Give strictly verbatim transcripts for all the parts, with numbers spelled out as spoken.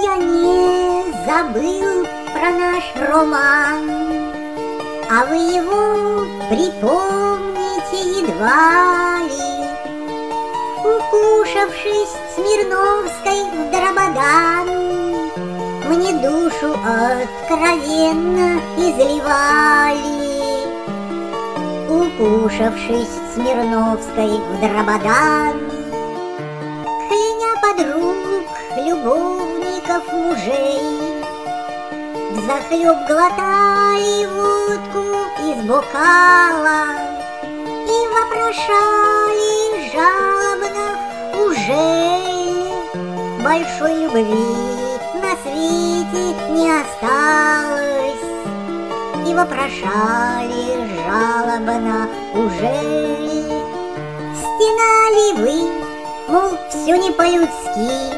я не забыл про наш роман, а вы его припомните едва ли. Укушавшись Смирновской в Драбадан, мне душу откровенно изливали. Укушавшись Смирновской в Драбадан, кляня подруг, любовников, мужей, взахлеб глотали водку из бокала и вопрошали жалобно: ужели большой любви на свете не осталось? И вопрошали жалобно: ужели стенали вы, мол, все не по-людски?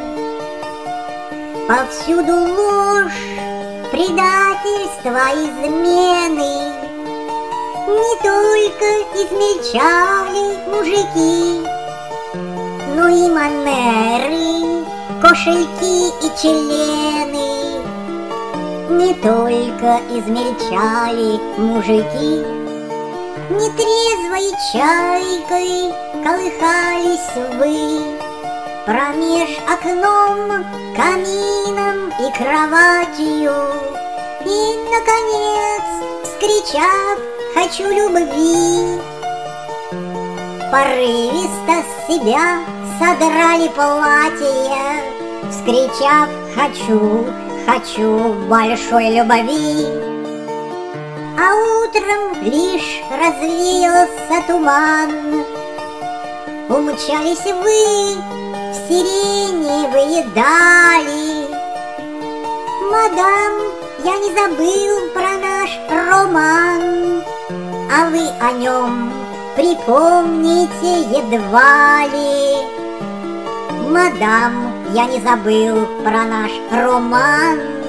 Повсюду ложь, предательство, измены. Не только измельчали мужики, но и манеры, кошельки и члены. Не только измельчали мужики, нетрезвой чайкой колыхались вы промеж окном, камином и кроватью. И, наконец, вскричав «хочу любви», порывисто с себя содрали платье, вскричав «хочу, хочу большой любви». А утром лишь развеялся туман, умчались вы в сиреневые дали. Мадам, я не забыл про наш роман, а вы о нем припомните едва ли. Мадам, я не забыл про наш роман,